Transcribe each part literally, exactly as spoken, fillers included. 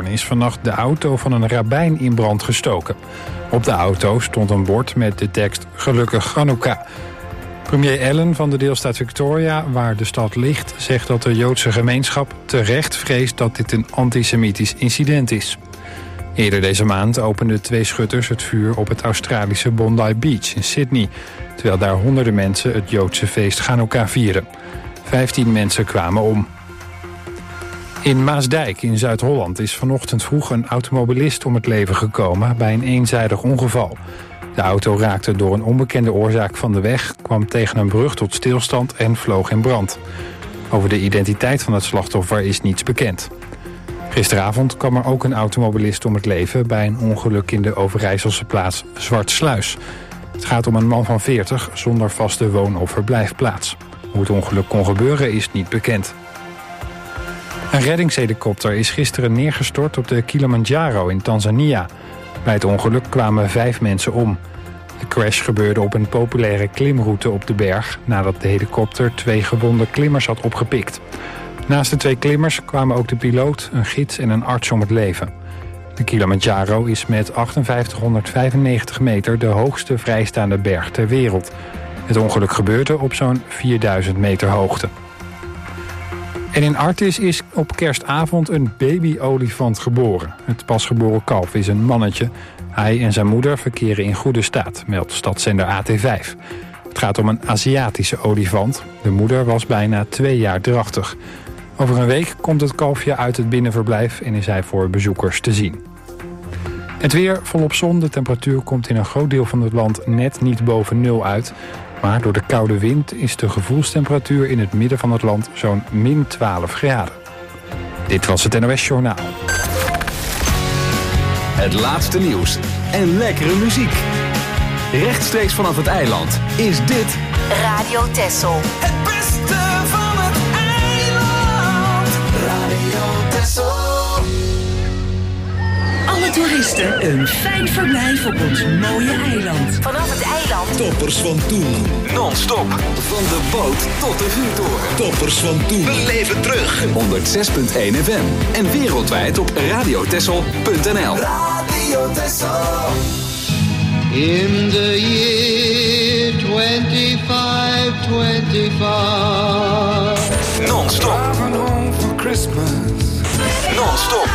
is vannacht de auto van een rabbijn in brand gestoken. Op de auto stond een bord met de tekst Gelukkig Chanukka. Premier Allen van de deelstaat Victoria, waar de stad ligt, zegt dat de Joodse gemeenschap terecht vreest dat dit een antisemitisch incident is. Eerder deze maand openden twee schutters het vuur op het Australische Bondi Beach in Sydney, terwijl daar honderden mensen het Joodse feest Chanukka vieren. Vijftien mensen kwamen om. In Maasdijk in Zuid-Holland is vanochtend vroeg een automobilist om het leven gekomen bij een eenzijdig ongeval. De auto raakte door een onbekende oorzaak van de weg, kwam tegen een brug tot stilstand en vloog in brand. Over de identiteit van het slachtoffer is niets bekend. Gisteravond kwam er ook een automobilist om het leven bij een ongeluk in de Overijsselse plaats Zwartsluis. Het gaat om een man van veertig zonder vaste woon- of verblijfplaats. Hoe het ongeluk kon gebeuren is niet bekend. Een reddingshelikopter is gisteren neergestort op de Kilimanjaro in Tanzania. Bij het ongeluk kwamen vijf mensen om. De crash gebeurde op een populaire klimroute op de berg, nadat de helikopter twee gewonde klimmers had opgepikt. Naast de twee klimmers kwamen ook de piloot, een gids en een arts om het leven. De Kilimanjaro is met achtenvijftighonderdvijfennegentig meter de hoogste vrijstaande berg ter wereld. Het ongeluk gebeurde op zo'n vierduizend meter hoogte. En in Artis is op kerstavond een babyolifant geboren. Het pasgeboren kalf is een mannetje. Hij en zijn moeder verkeren in goede staat, meldt stadszender A T vijf. Het gaat om een Aziatische olifant. De moeder was bijna twee jaar drachtig. Over een week komt het kalfje uit het binnenverblijf en is hij voor bezoekers te zien. Het weer volop zon. De temperatuur komt in een groot deel van het land net niet boven nul uit. Maar door de koude wind is de gevoelstemperatuur in het midden van het land zo'n min twaalf graden. Dit was het N O S Journaal. Het laatste nieuws en lekkere muziek. Rechtstreeks vanaf het eiland is dit Radio Texel. Het beste van het eiland. Radio Texel. Alle toeristen een fijn verblijf op ons mooie eiland. Vanaf het eiland. Toppers van toen. non-stop van de boot tot de vuurtoren. Toppers van toen. We leven terug. honderd zes komma één F M en wereldwijd op radiotessel punt n l. Radio Texel. In the year twenty-five twenty-five. Non-stop. Driving home for Christmas. Non-stop.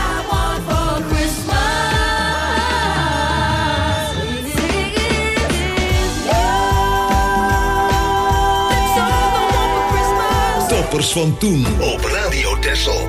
Toppers van toen op Radio Texel.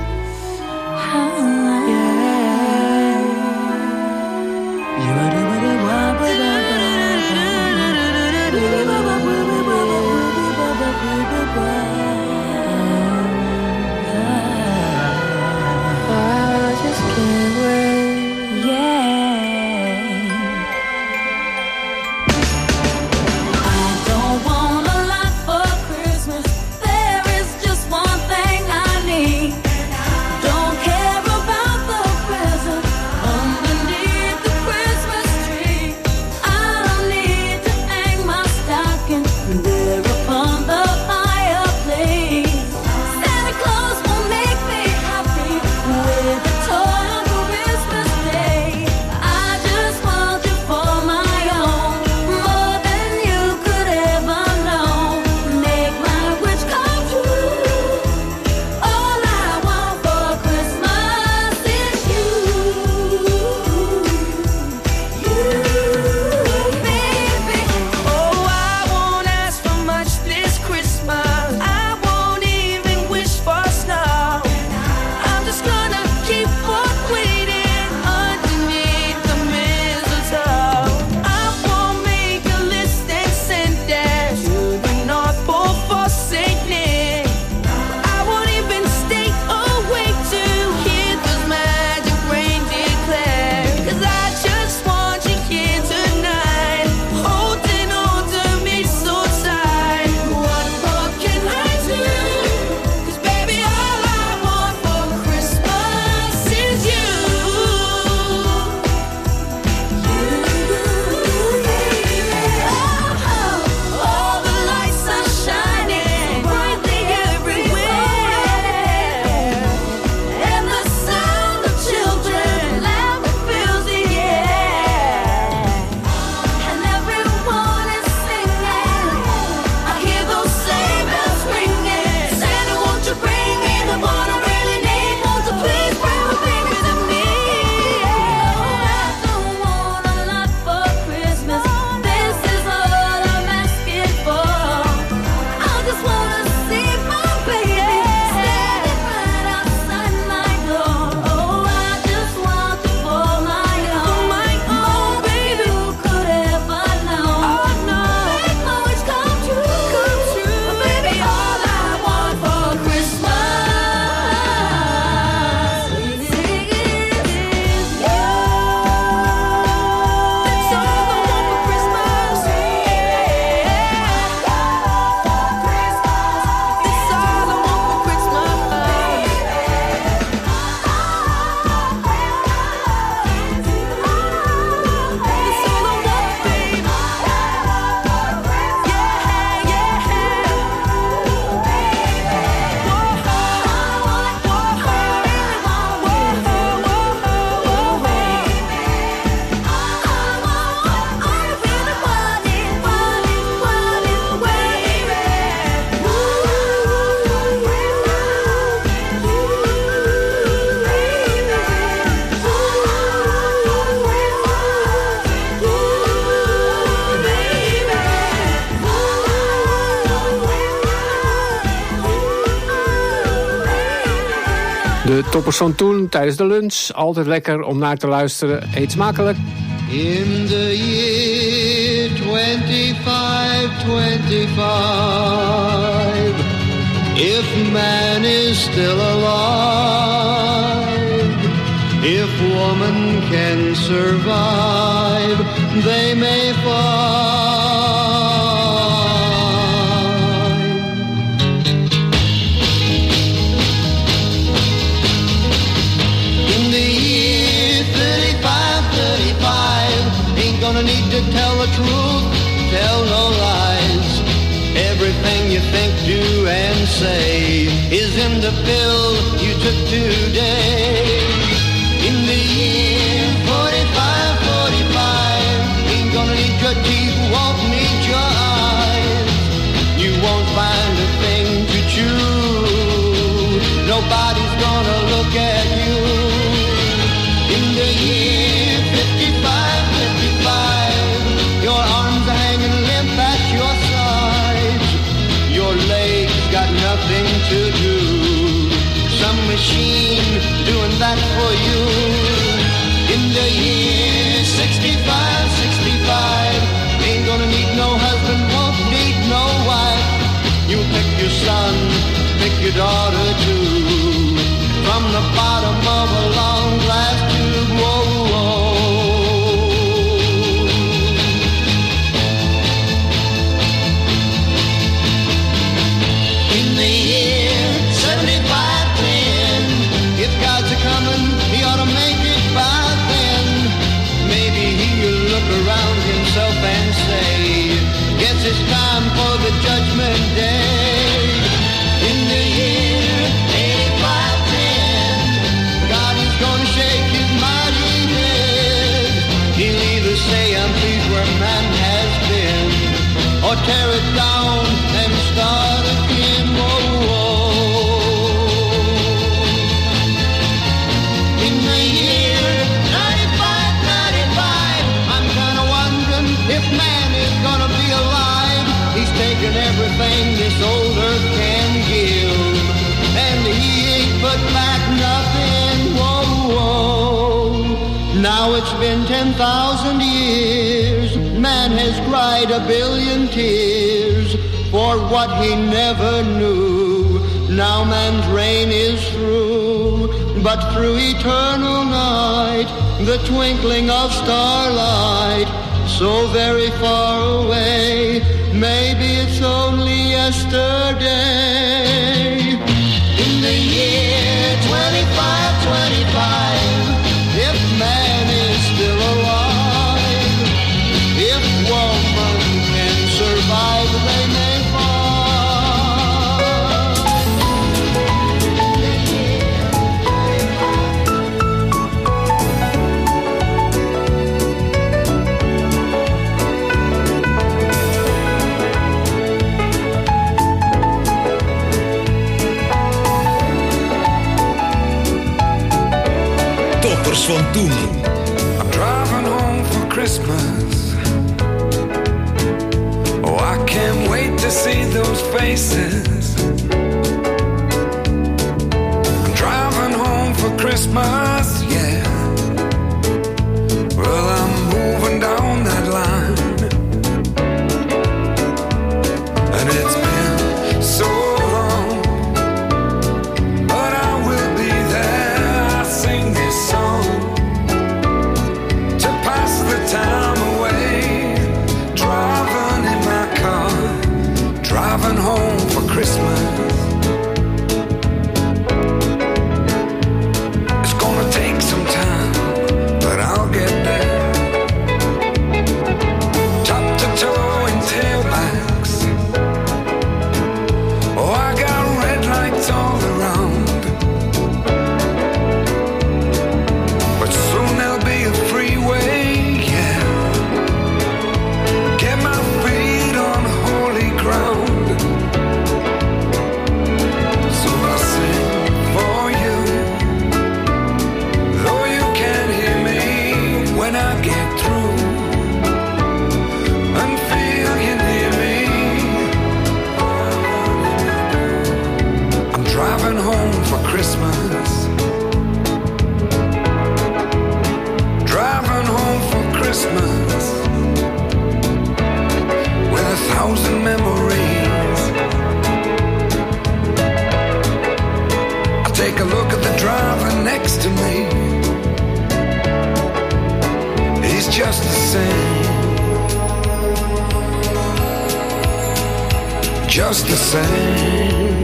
De toppers van toen tijdens de lunch. Altijd lekker om naar te luisteren. Eet smakelijk. In the year twenty-five twenty-five, if man is still alive, if woman can survive, they may find. In the year thirty-five thirty-five, ain't gonna need to tell the truth, tell no lies. Everything you think, do, and say is in the pill you took today. In the year forty-five forty-five, ain't gonna need your teeth, won't need your eyes. You won't find a thing to chew, nobody's gonna look at you. In the year fifty-five fifty-five, your arms are hanging limp at your sides. Your legs got nothing to do, some machine doing that for you. In the year sixty-five sixty-five, ain't gonna need no husband, won't need no wife. You pick your son, pick your daughter too, from the bottom of a long glass tube. Whoa, whoa. In the year seventy-five ten, if God's a coming, he ought to make it by then. Maybe he'll look around himself and say, guess it's time for the judgment day. In the year eighty-five ten, God is gonna shake his mighty head. He'll either say I'm pleased where man has been, or tear it down and start again. Whoa, whoa. In the year ninety-five ninety-five, I'm kinda wondering if man is gonna be alive. He's taken everything this old earth can give, and he ain't put back nothing. Whoa, whoa. Now it's been ten thousand years, man has cried a billion tears for what he never knew. Now man's reign is through, but through eternal night, the twinkling of starlight, so very far away, maybe it's only yesterday. In the year twenty-five twenty-five, if man is still alive, if woman can survive, they may Van toen. I'm driving home for Christmas. Oh, I can't wait to see those faces. I'm driving home for Christmas, yeah. Well, I'm moving down that line, and it's been so long, but I will be there. I sing this song time away, driving in my car, driving home for Christmas. It's gonna take just the same.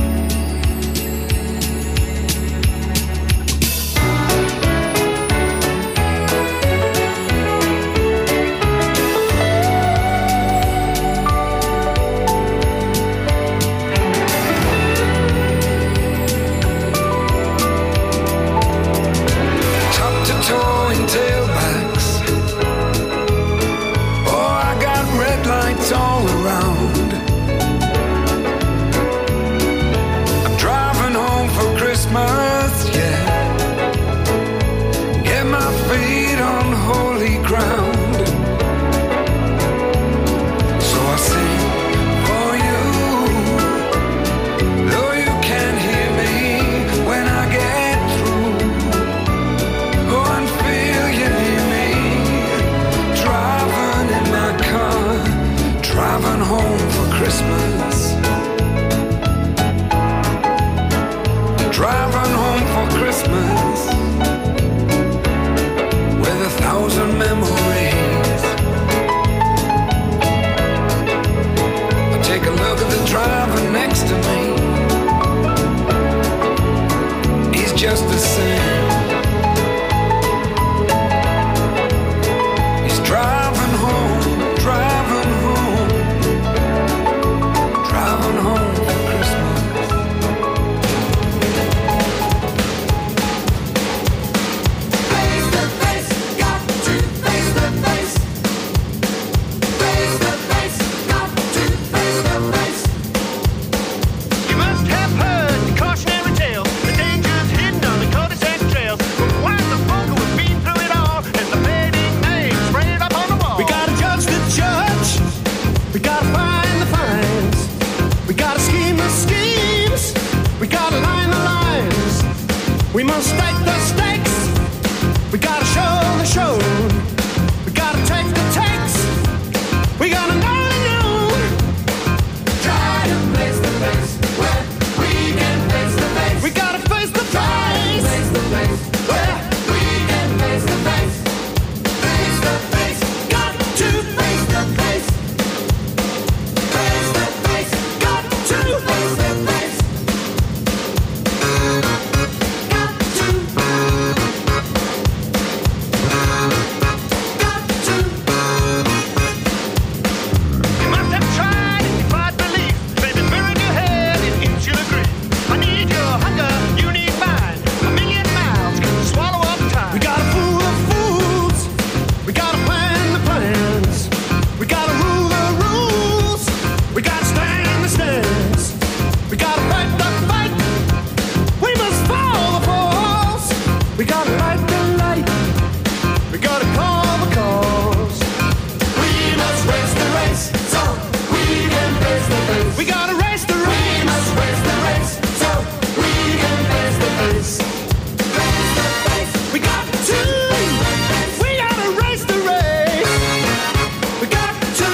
All around. I'm driving home for Christmas, yeah. Get my feet on holy ground. So I sing for you, though you can't hear me when I get through. Go and feel you near me, driving in my car. Driving home for Christmas. Driving home for Christmas with a thousand memories. I take a look at the driver next to me. He's just the same. He's driving home, driving home. Driving home for Christmas. Face the face, got to face the face. Face the face, got to face the face. You must have heard the cautionary tale, the dangers hidden on the cul-de-sac trails. But why the poker was been through it all, and the fading name sprayed up on the wall. We gotta judge the judge. We gotta find the fines. We gotta scheme the schemes. We gotta line the lines. We must stake the stakes. We gotta show the show. We gotta take the takes. We gotta know the known. Try to face the face where we can face the face. We gotta face the face. Face the face where we can face the face. Face the face, Got to face the face. Face the face, got to face the face. got to got to You must have tried and defied belief. Baby, mirror your head and it you'll agree. I need your hunger, you need mine. A million miles can swallow up time. We gotta fool the fools. We gotta plan the plans. We gotta rule the rules. We gotta stand the stands. We gotta fight the fight. We must fall the falls. We gotta light the light. We gotta call the calls. We must race the race so we can face the face. We gotta race the We race. must race the race so we can face the face. Face the face. We got to. We gotta race the race. We got to.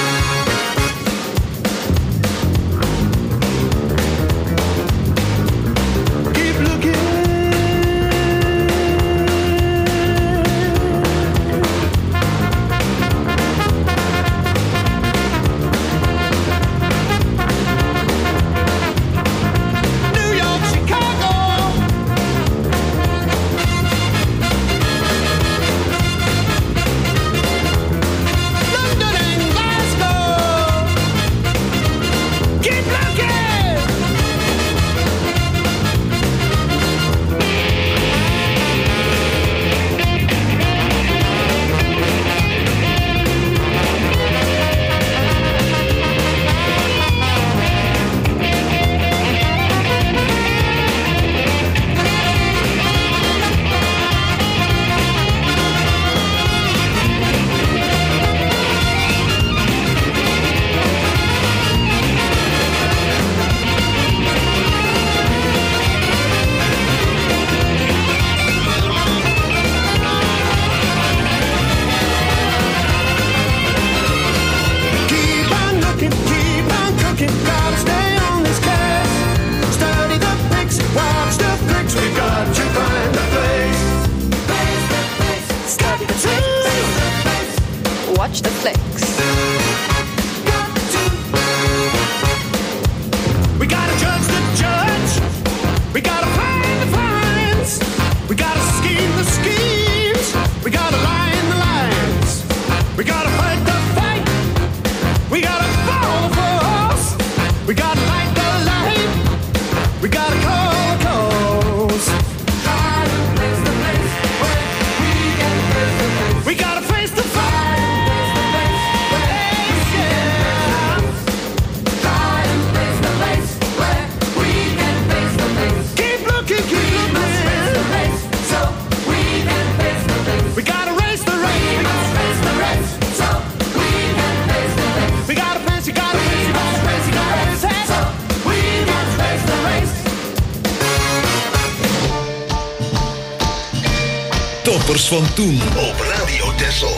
Keep looking. New York, Chicago. London and Glasgow. Keep looking. Keep on looking, keep on cooking. Gotta stay on this case. Study the pics, watch the flicks. We got to find the place. Face the face. Study the tricks. Watch the flicks. Got to van toen op Radio Texel.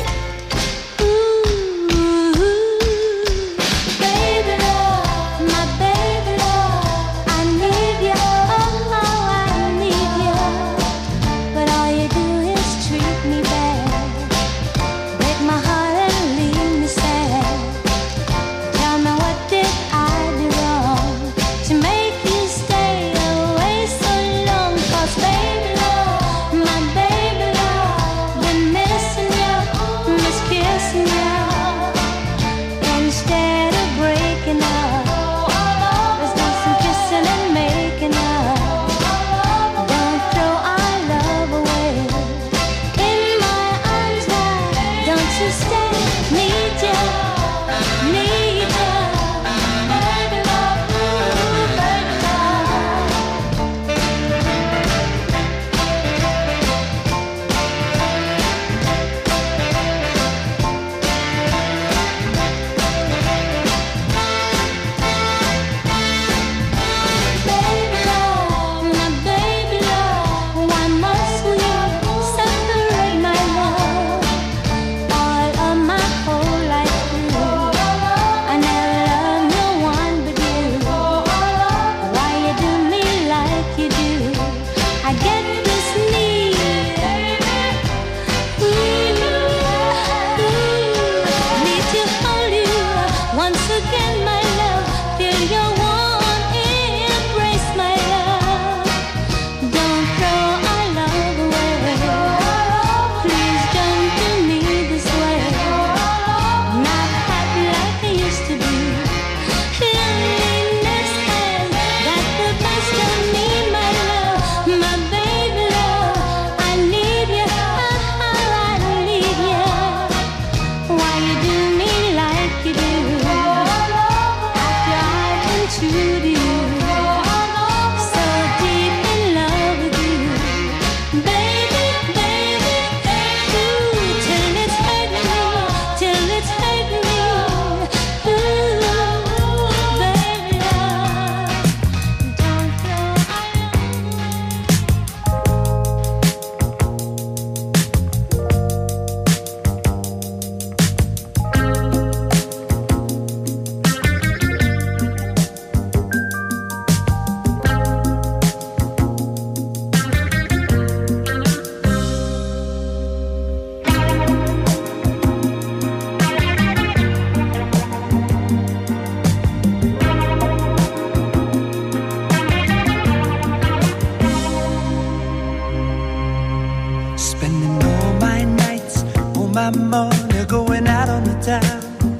my money going out on the town,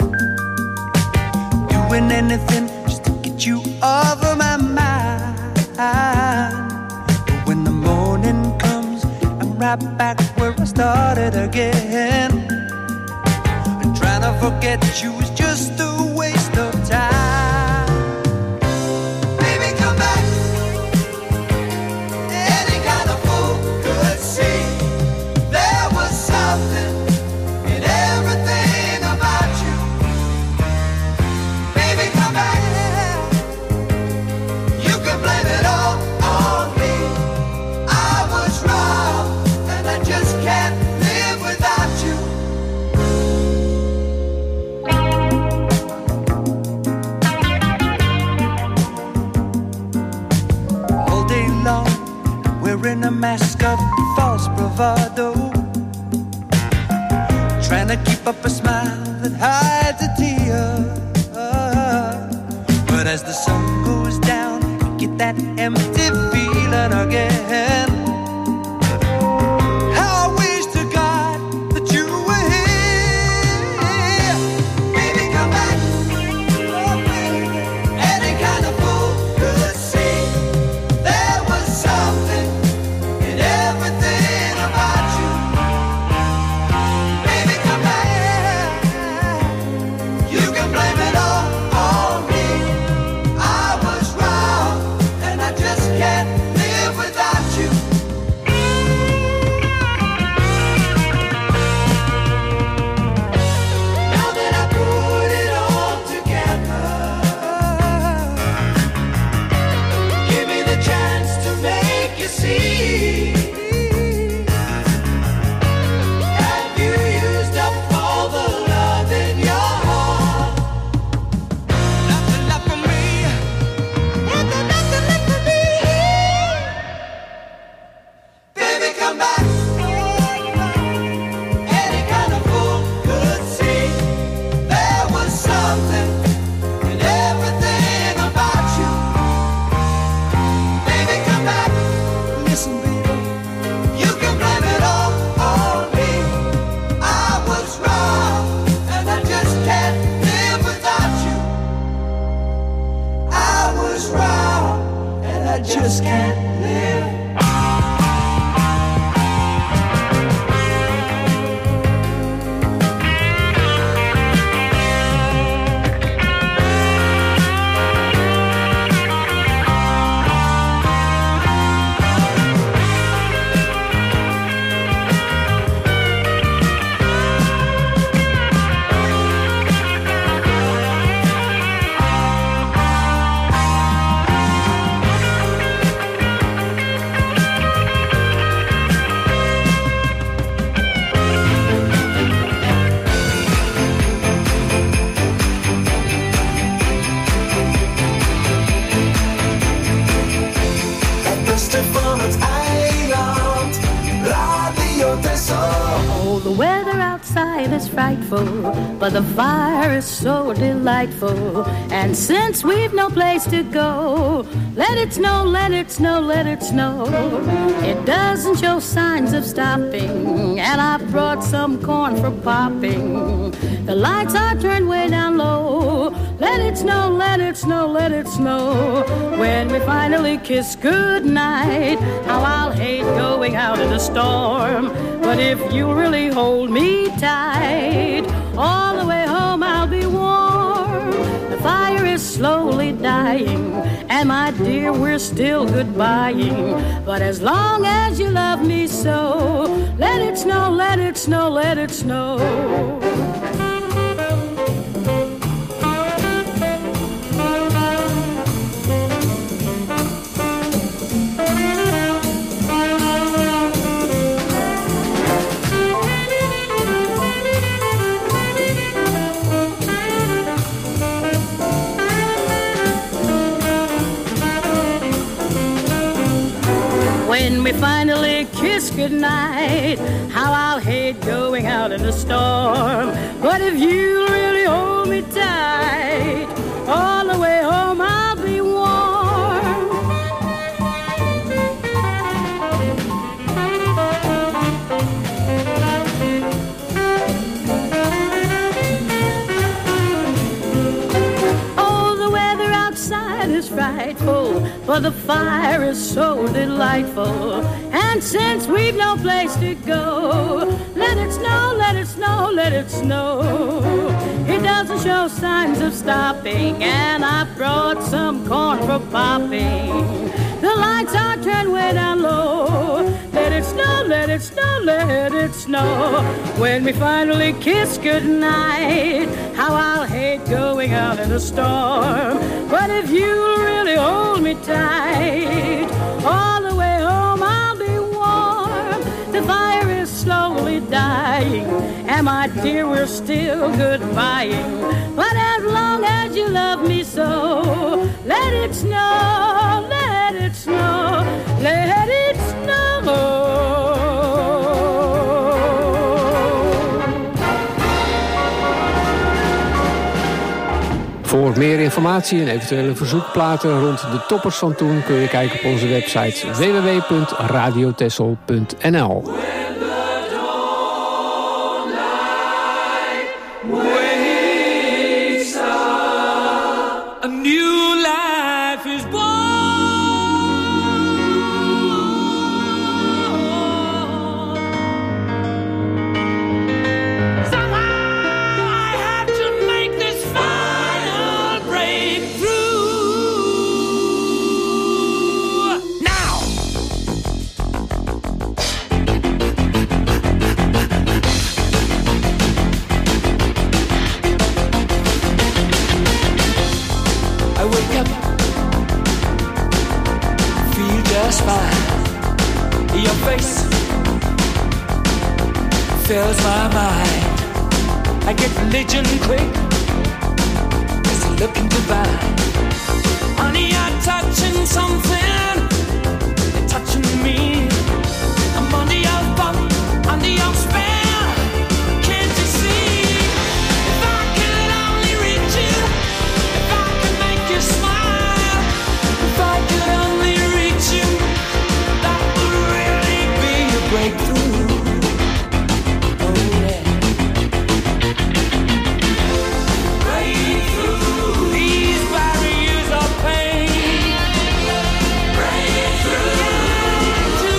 doing anything just to get you off of my mind. But when the morning comes, I'm right back where I started again, and trying to forget you is just a waste of time. Baby, come back. Any kind of fool could see there was something in everything about you. Baby, come back. You can blame it all on me. I was wrong, and I just can't live without you. All day long, wearing a mask of false bravado, trying to keep up a smile that hides a tear. But as the sun goes down, you get that empty feeling again. How I wish to God that you were here. Baby, come back. Oh, baby. Any kind of fool could see there was something in everything about you. Baby, come back. You can blame it all on me. I was wrong, and I just can't live without you. Oh, the weather outside is frightful, but the fire is so delightful. And since we've no place to go, let it snow, let it snow, let it snow. It doesn't show signs of stopping, and I brought some corn for popping. The lights are turned way down low. Let it snow, let it snow, let it snow. When we finally kiss goodnight, how I'll hate going out in the storm. But if you really hold me tight, all the way home I'll be warm. The fire is slowly dying, and my dear, we're still goodbying. But as long as you love me so, let it snow, let it snow, let it snow. When we finally kiss goodnight, how I'll hate going out in the storm. But if you really hold me tight, all the way home I'll be warm. Oh, the weather outside is frightful, for the fire is so delightful. And since we've no place to go, let it snow, let it snow, let it snow. It doesn't show signs of stopping, and I brought some corn for popping. The lights are turned way down low. Let it snow, let it snow, let it snow. When we finally kiss goodnight, how I'll hate going out in the storm. But if you'll really hold me tight, all the way home I'll be warm. The fire is slowly dying, and my dear, we're still goodbying. But as long as you love me so, let it snow, let it snow, let it snow. Voor meer informatie en eventuele verzoekplaten rond de toppers van toen kun je kijken op onze website w w w punt radio texel punt n l. A new life is born. Somehow I have to make this final breakthrough. Now! I wake up, feel just fine. Your face fills my mind. I get religion quick, it's looking divine. Honey, you're touching something, you're touching me. I'm under your thumb, under your spell. Can't you see? If I could only reach you, if I could make you smile, if I could only reach you, that would really be a breakthrough. Oh yeah. Breakthrough. These barriers of pain. Breakthrough. Yeah, to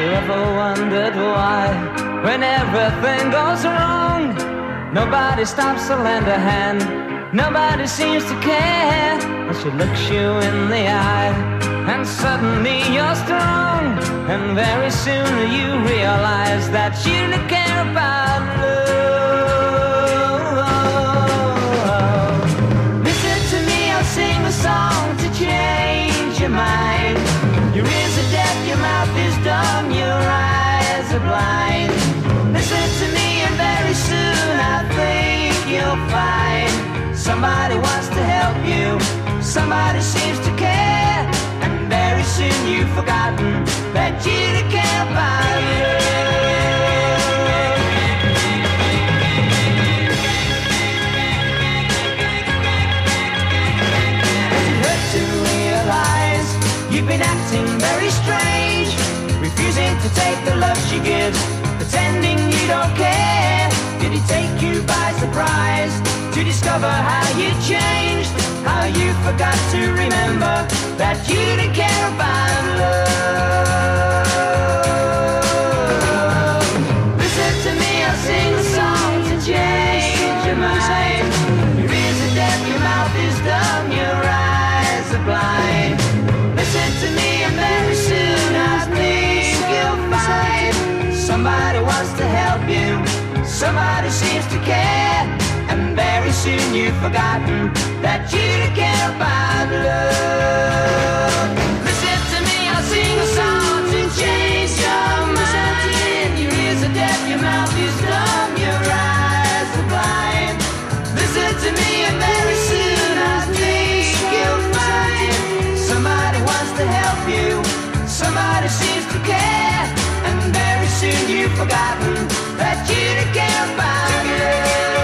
ever wondered why, when everything goes wrong, nobody stops to lend a hand, nobody seems to care, and she looks you in the eye, and suddenly you're strong, and very soon you realize that you don't care about love. Listen to me, I'll sing a song to change your mind. Your ears are deaf, your mouth is dumb, your eyes are blind. Listen to me and very soon I think you'll find somebody wants to help you, somebody seems to care, and very soon you've forgotten that you don't care about love. It hurts to realize you've been acting very strange, refusing to take the love she gives, pretending you don't care. Did it take you by surprise to discover how you changed, how you forgot to remember that you didn't care about love? Listen to me, I'll sing a song to change your mind. Your ears are deaf, your mouth is dumb, your eyes are blind. Listen to me and very soon I think you'll find somebody wants to help you, somebody seems to care, and very soon you've forgotten that you don't care about love. Listen to me, I'll sing a song to change your mind. Your ears are deaf, your mouth is dumb, your eyes are blind. Listen to me and very soon I think you'll find somebody wants to help you, somebody seems to care, and very soon you've forgotten that you don't care about love.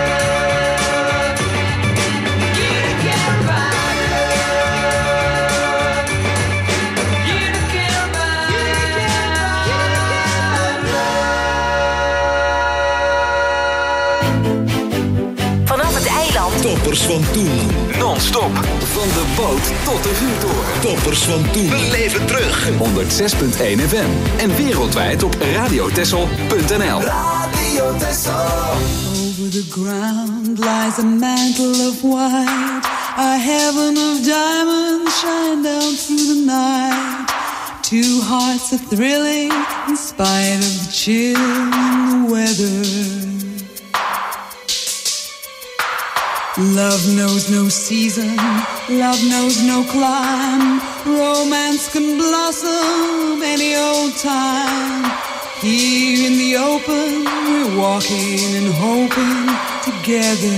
You don't care about love. You don't care about love. Vanaf het eiland. Toppers van toen. Non-stop. Van de boot tot de vuurtoren. Toppers van toen. We leven terug. honderdzes punt één F M. En wereldwijd op radiotessel punt n l. Radio Tessel. Over the ground lies a mantle of white, a heaven of diamonds shine down through the night. Two hearts are thrilling in spite of the chill in the weather. Love knows no season, love knows no clime, romance can blossom any old time. Here in the open, we're walking and hoping together.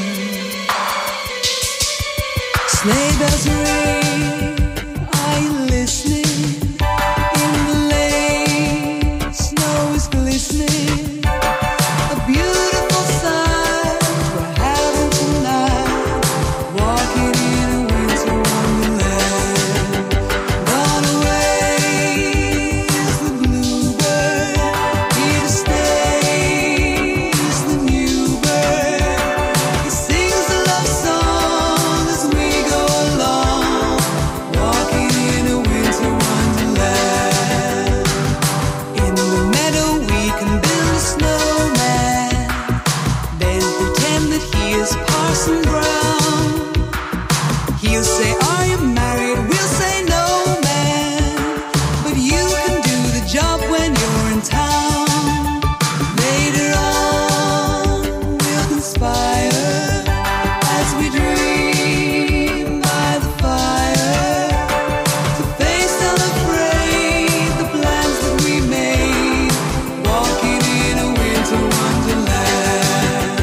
Sleigh bells ring, are you listening? In the lane, snow is glistening. A beautiful sight we're having tonight, walking in a winter wonderland. Gone away is the bluebird, here to stay is the new bird. He sings a love song as we go along, walking in a winter wonderland. In the meadow we can build a snowman, then pretend that he is Parson Brown. He'll say, are you married? We'll say, no, man, but you can do the job when you're in town. Later on we'll conspire as we dream by the fire, to face unafraid the plans that we made, walking in a winter wonderland.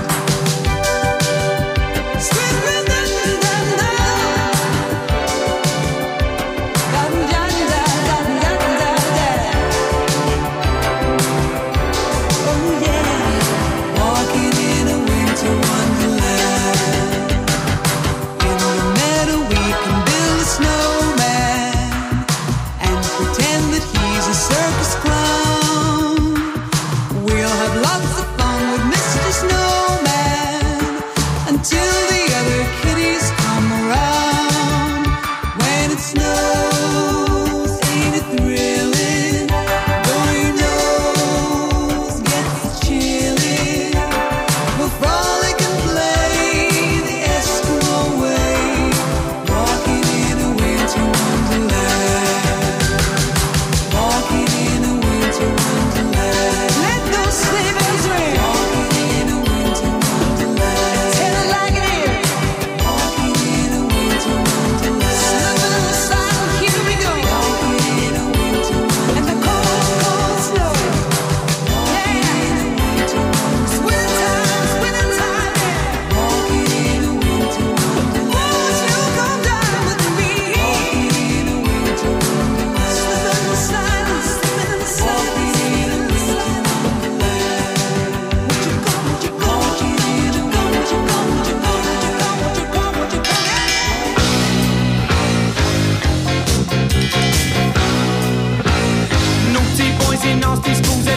Sweet dun dun dun dun dun dun dun dun dun.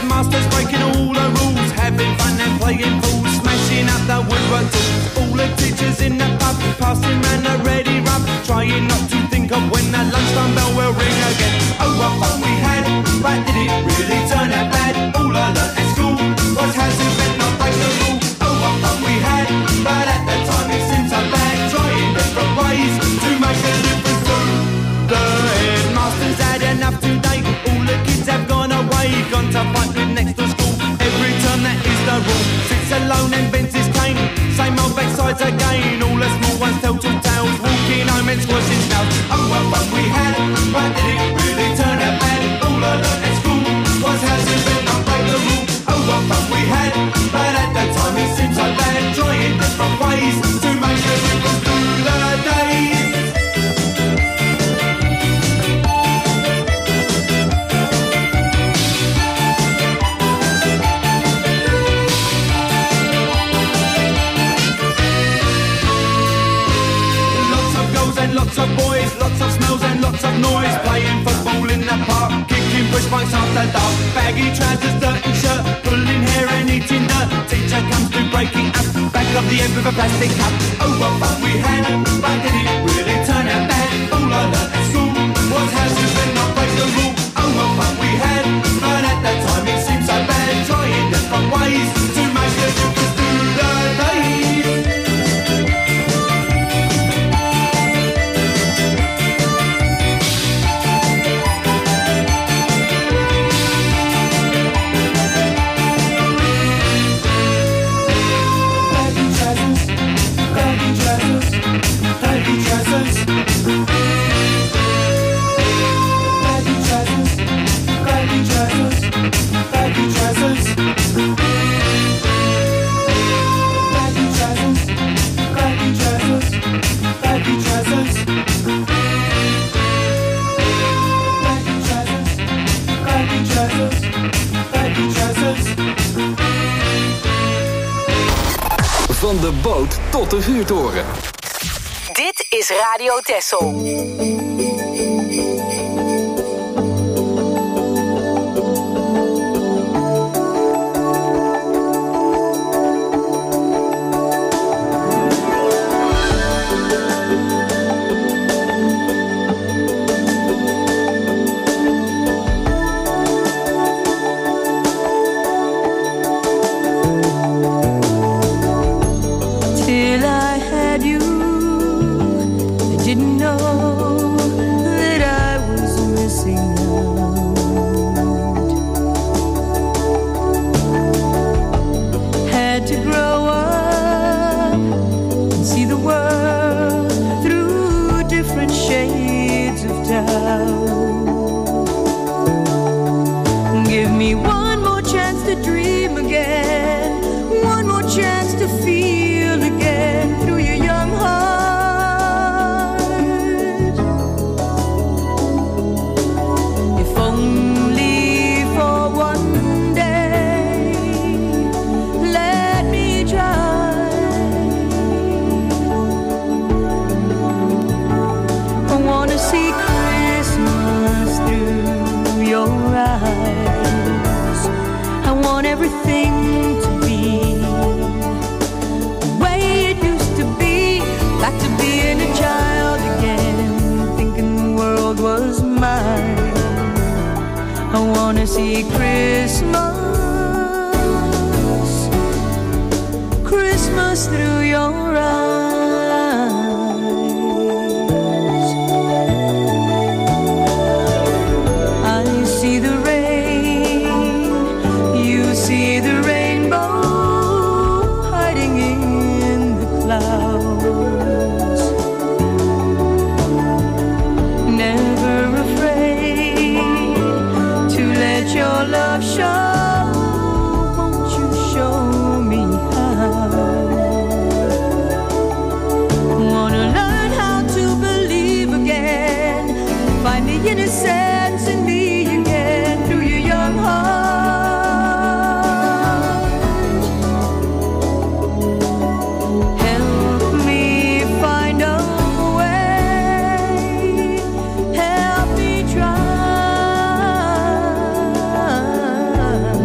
headmaster's breaking all the rules, having fun and playing fools, smashing up the woodwork tools. All the teachers in the pub, passing round the ready rub, trying not to think of when the lunchtime bell will ring again. Oh, what fun we had, but did it really turn out bad? All I learnt at school was how to bet not break the rule. Oh, what fun we had, but at the time it seemed so bad, trying different ways to make a difference to the headmaster's had enough today. All the kids have gone away, gone to fight with next to school. Every term that is the rule, sits alone and bends his cane. Same old backsides again, all the small ones tell two tales, walking home and squashing snails. Oh, what fun we had, but did it really turn out bad? All I learnt at school was how to bend not break the rule. Oh, what fun we had, but at the time it seemed so bad, trying different ways to make a difference through the days. Lots of boys, lots of smells and lots of noise, playing football in the park, kicking push bikes after dark, baggy trousers, dirty shirt, pulling hair and eating dirt. Teacher comes to breaking up, back of the end with a plastic cup. Oh, what fun we had, but did it really turn out bad? All I learnt at school was how to bend not break the rule. Oh, what fun we had, but at that time it seemed so bad, trying different ways to make a difference through the days. Van de boot tot de vuurtoren. Dit is Radio Texel. Till I had you, I didn't know that I was missing out. Had to grow up and see the world through different shades of doubt. Give me one more chance to dream again, one more chance to feel again through your young heart. If only for one day, let me try. I wanna see Christmas through your eyes. I want everything to be the way it used to be, back to being a child again, thinking the world was mine. I wanna see Christmas, Christmas through your eyes. I see the rain, you see the rainbow hiding in the clouds. Never afraid to let your love show. Won't you show me how? Wanna learn how to believe again, find the innocence in me again through your young heart. Help me find a way, help me try.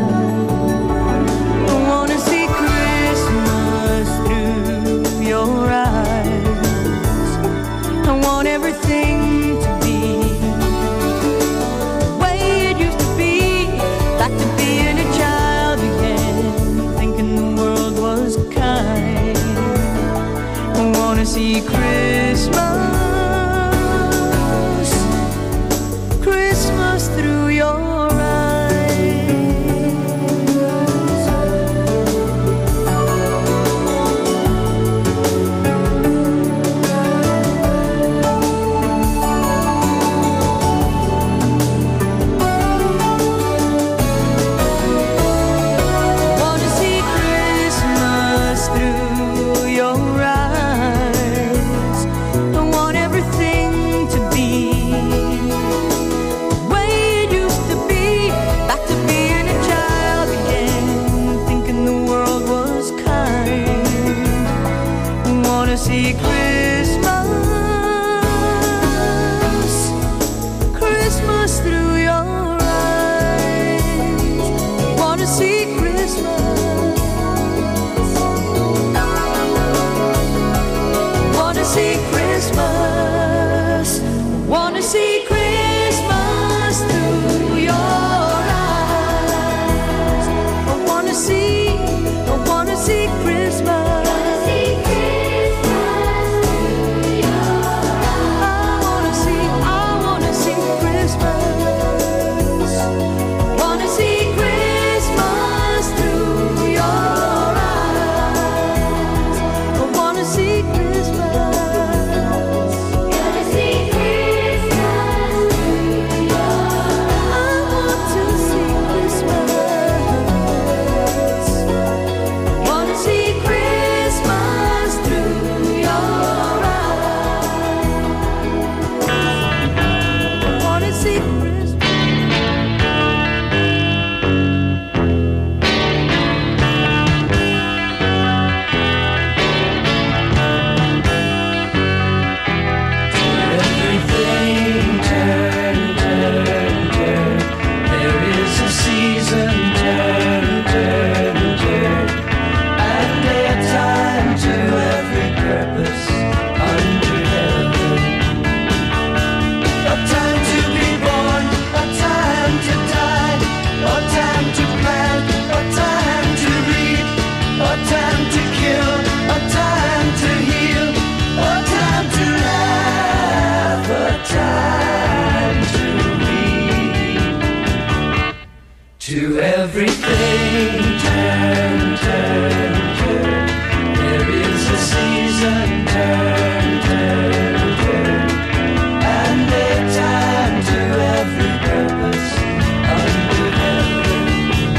To everything, turn, turn, turn. There is a season, turn, turn, turn. And a time to every purpose under heaven.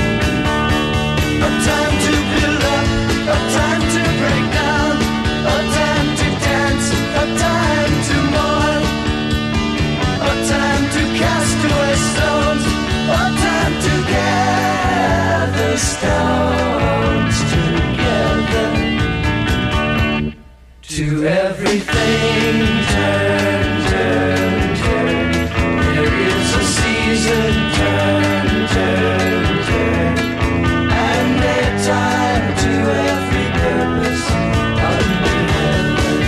A time to build up, a time to break down, a time to dance, a time to mourn, a time to cast away stones, a time to gather stones together. To everything, turn, turn, turn. There is a season, turn, turn, turn. And a time to every purpose under heaven.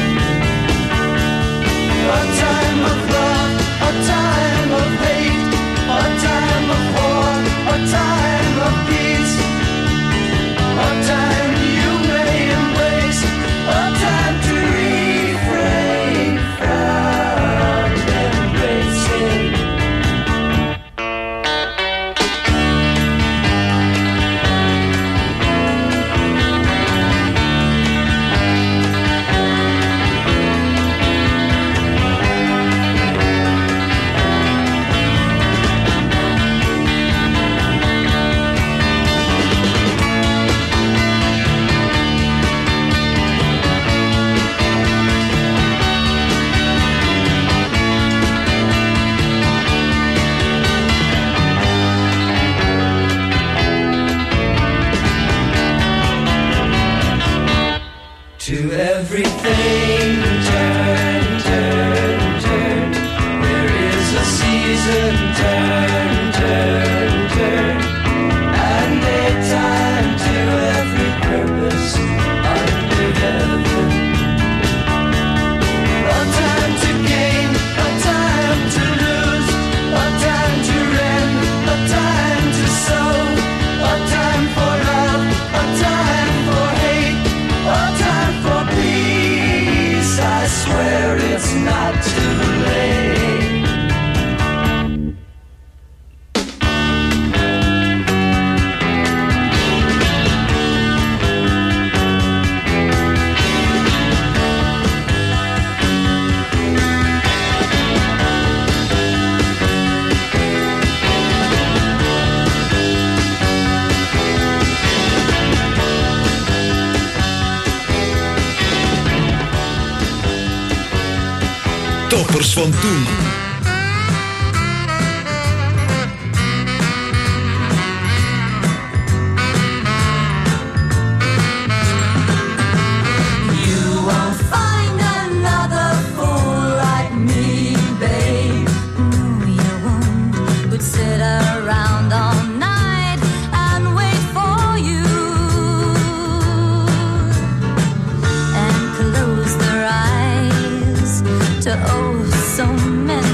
A time of love, a time of hate, a time of war, a time of peace, a time you may embrace, a time to refrain from embracing. To everything, turn, turn, turn. There is a season, turn, turn, turn. And a time to every purpose under heaven. A time to gain, a time to lose, a time to rend, a time to sow, a time for love, a time for hate, a time for peace. I swear it's not too late. Toppers van toen. You won't find another fool like me, babe. No, you won't. Would sit around all night and wait for you and close their eyes to oh so many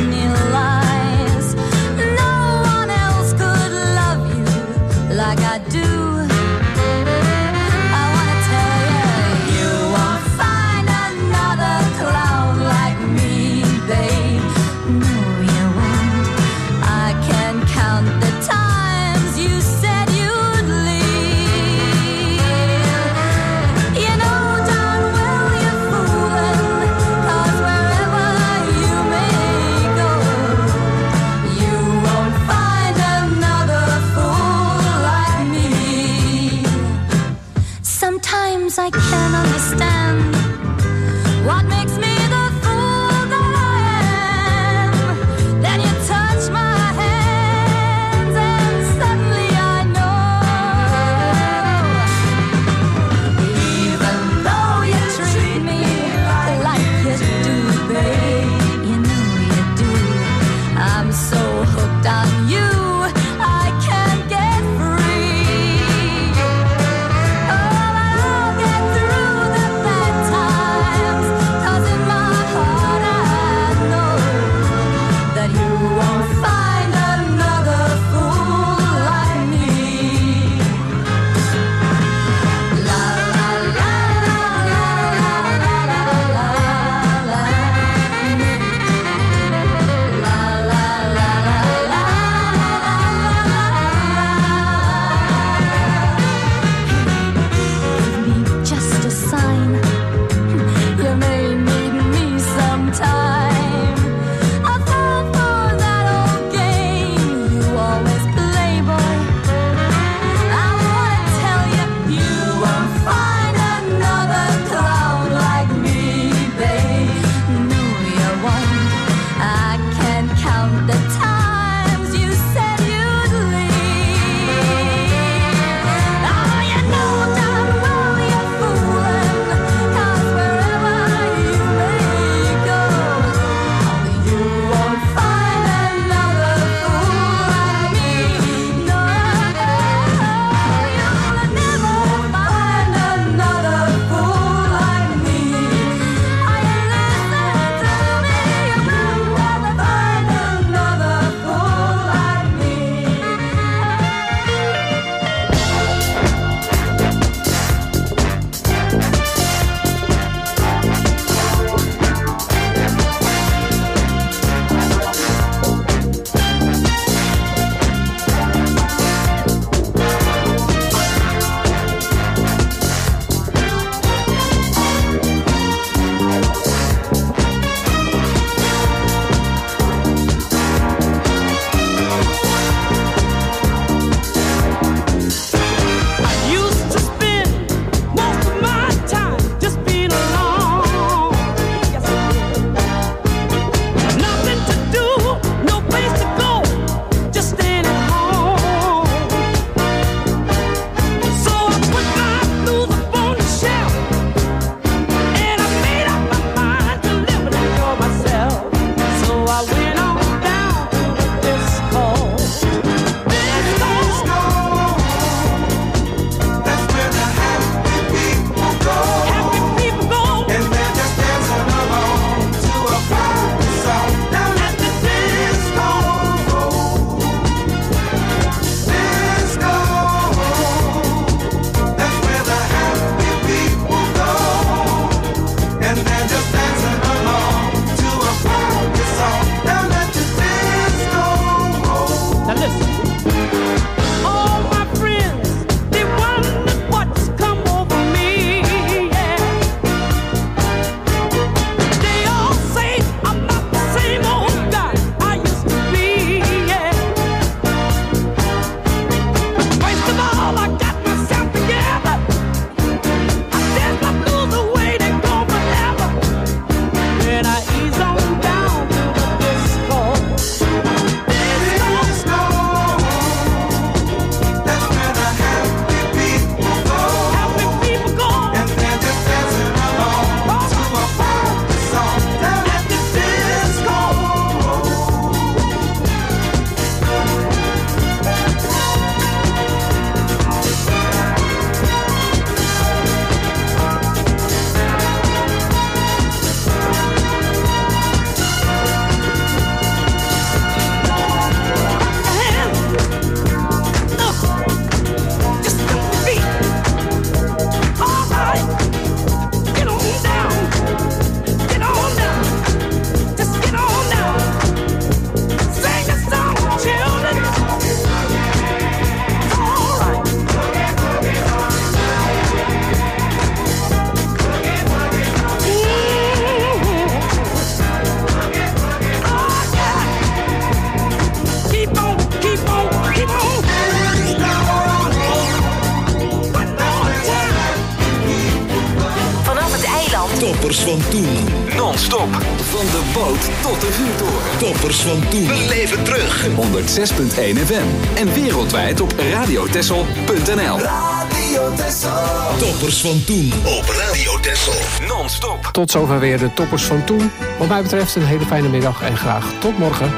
Toppers van toen. Non-stop. Van de boot tot de vuurtoren. Toppers van toen. Beleef het terug. honderd zes komma één F M. En wereldwijd op radiotessel punt n l. Radio Texel. Toppers van toen op Radio Texel. Non-stop. Tot zover weer de toppers van toen. Wat mij betreft een hele fijne middag en graag tot morgen.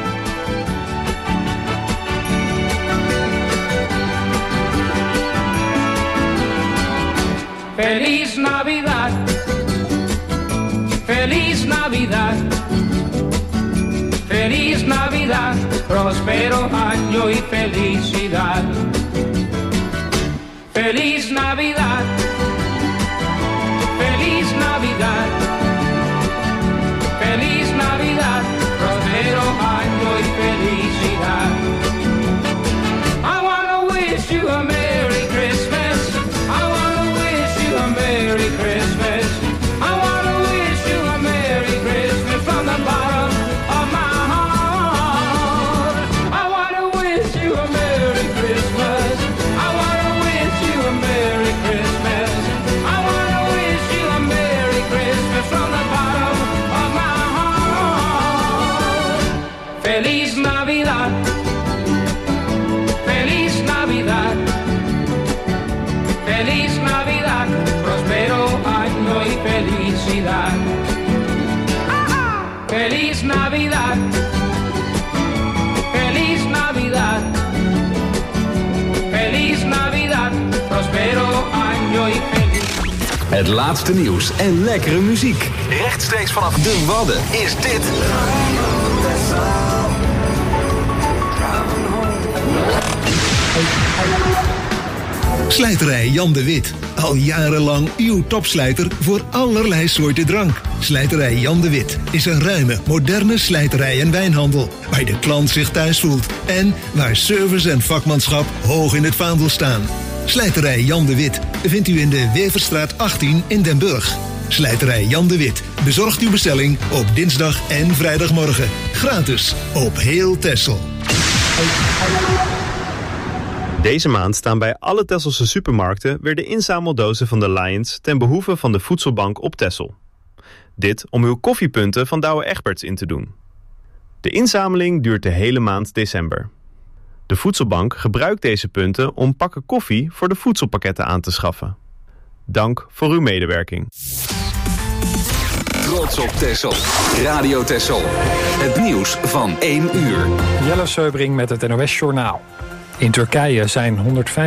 Feliz Navidad, Feliz Navidad, Feliz Navidad, próspero año y felicidad. Feliz Navidad, Feliz Navidad, Feliz Navidad, próspero año y felicidad. I wanna wish you a Merry Christmas. I wanna wish you a Merry Christmas. I wanna wish you a Merry Christmas from the bottom of my heart. I wanna wish you a Merry Christmas. I wanna wish you a Merry Christmas. I wanna wish you a Merry Christmas from the bottom of my heart. Feliz Navidad. Feliz Navidad. Feliz Navidad, próspero año y felicidad. Feliz Navidad, Feliz Navidad, Feliz Navidad, próspero año y felicidad. Het laatste nieuws en lekkere muziek. Rechtstreeks vanaf de Wadden is dit. Slijterij Jan de Wit. Al jarenlang uw topslijter voor allerlei soorten drank. Slijterij Jan de Wit is een ruime, moderne slijterij en wijnhandel. Waar de klant zich thuis voelt. En waar service en vakmanschap hoog in het vaandel staan. Slijterij Jan de Wit vindt u in de Weverstraat achttien in Den Burg. Slijterij Jan de Wit bezorgt uw bestelling op dinsdag en vrijdagmorgen. Gratis op heel Texel. Deze maand staan bij alle Tesselse supermarkten weer de inzameldozen van de Lions ten behoeve van de voedselbank op Texel. Dit om uw koffiepunten van Douwe Egberts in te doen. De inzameling duurt de hele maand december. De voedselbank gebruikt deze punten om pakken koffie voor de voedselpakketten aan te schaffen. Dank voor uw medewerking. Trots op Texel. Radio Texel. Het nieuws van één uur. Jelle Seubring met het N O S Journaal. In Turkije zijn honderdvijftig